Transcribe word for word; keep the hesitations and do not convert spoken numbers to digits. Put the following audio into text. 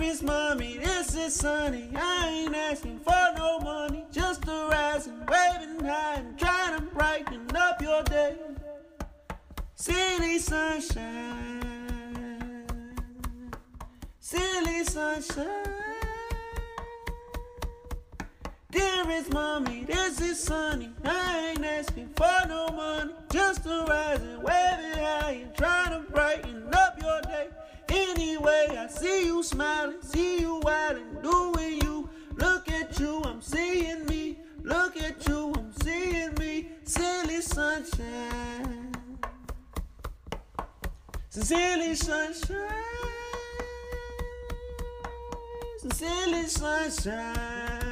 Dearest mommy, this is sunny. I ain't asking for no money, just a rising, waving high and trying to brighten up your day. Silly sunshine, silly sunshine. Dearest mommy, this is sunny. I ain't asking for no money, just a rising, waving high and trying to brighten up your day. Anyway, I see you smiling, see you wildin', doing you. Look at you, I'm seeing me. Look at you, I'm seeing me. Silly sunshine, silly sunshine, silly sunshine.